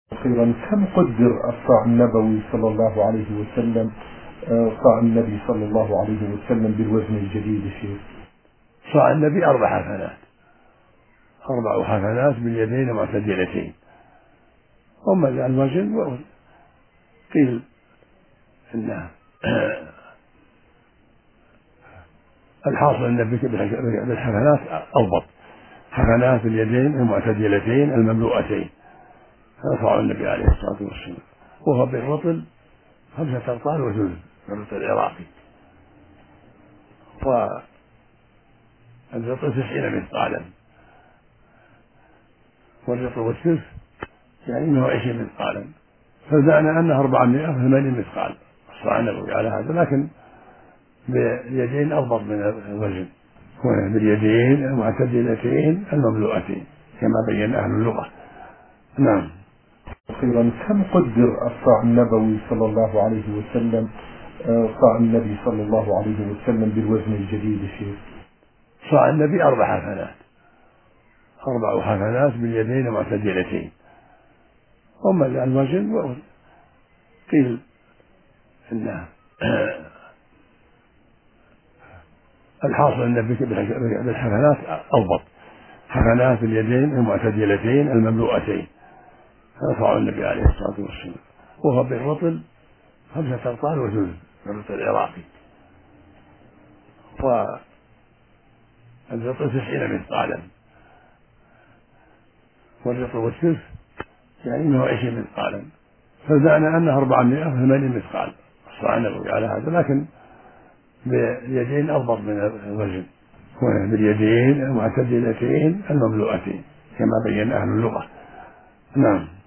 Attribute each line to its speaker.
Speaker 1: خيرا. كم قدر الصاع النبوي صلى الله عليه وسلم، صاع النبي صلى الله عليه وسلم بالوزن الجديد يا شيخ؟
Speaker 2: صاع النبي 4 حفنات، 4 حفنات باليدين معتدلتين. أما الوزن قيل إنه الحاصل أن بالحفنات أضبط، حفنات اليدين المعتدلتين المملوءتين، هذا صاع النبي عليه الصلاة والسلام. وهو بالرطل 5 أرطال وثلث، الرطل العراقي، والرطل 90 مثقالا، والرطل والثلث يعني 120 مثقالا، فالمعنى أنه 480 مثقال الصاع النبوي على هذا، لكن باليدين أضبط من الوزن، باليدين المعتدلتين المملوءتين كما بين أهل اللغة. نعم.
Speaker 1: خيرا. كم قدر الصاع النبوي صلى الله عليه وسلم، صاع النبي صلى الله عليه وسلم بالوزن الجديد يا شيخ؟
Speaker 2: صاع النبي 4 حفنات، 4 حفنات باليدين معتدلتين. أما الوزن قيل إنه الحاصل أن بالحفنات أضبط، حفنات اليدين المعتدلتين المملوءتين، هذا صاع النبي عليه الصلاة والسلام. وهو بالرطل 5 أرطال وثلث، الرطل العراقي، والرطل 90 مثقالا، والرطل والثلث يعني 120 مثقالا، فالمعنى أنه 480 مثقال الصاع النبوي على هذا، لكن باليدين أضبط من الوزن، باليدين المعتدلتين المملوءتين كما بين أهل اللغة. نعم.